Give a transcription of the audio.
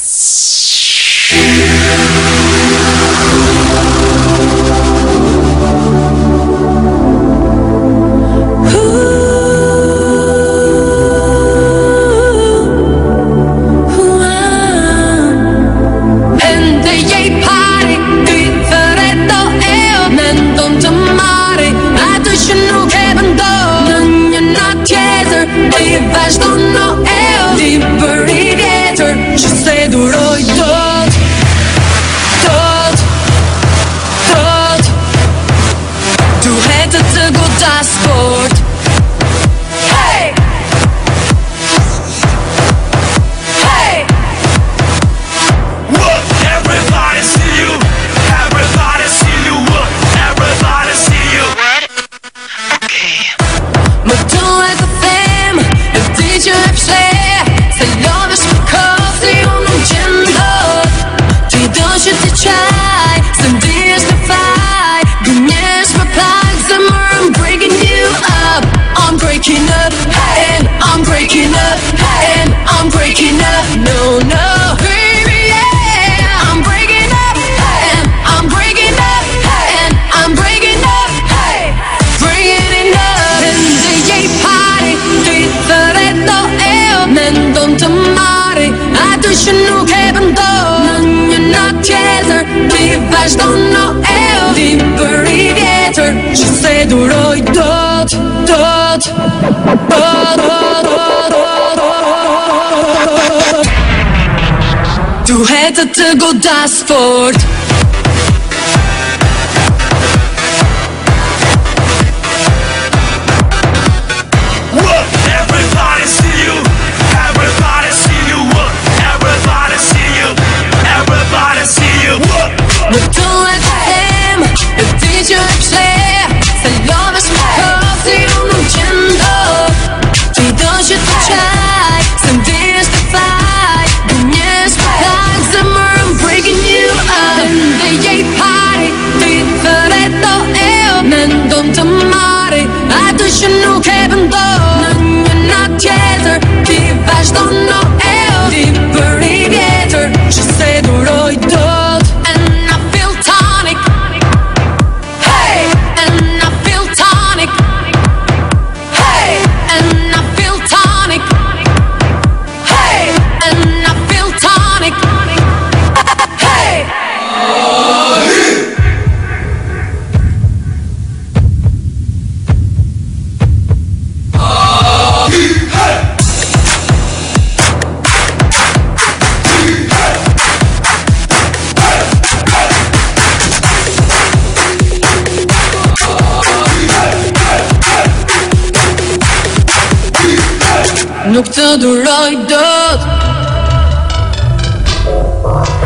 Tego dashboard. Everybody see you, everybody see you, everybody see you, everybody see you. No to FM, le DJ play, salove smokozy, on non ciędo. Ty dość to czaj, sem testify, nie spać za I'm breaking you up. They party, ty faretto eo, men don't amare, a tu shinu kebando. Non not together, ty vash don't know eo, ty burrigator, she said roi dot, and I feel tonic. Hey, and I feel tonic. Hey, and I feel tonic. Hey, and I feel tonic. Nuk të duroj dot.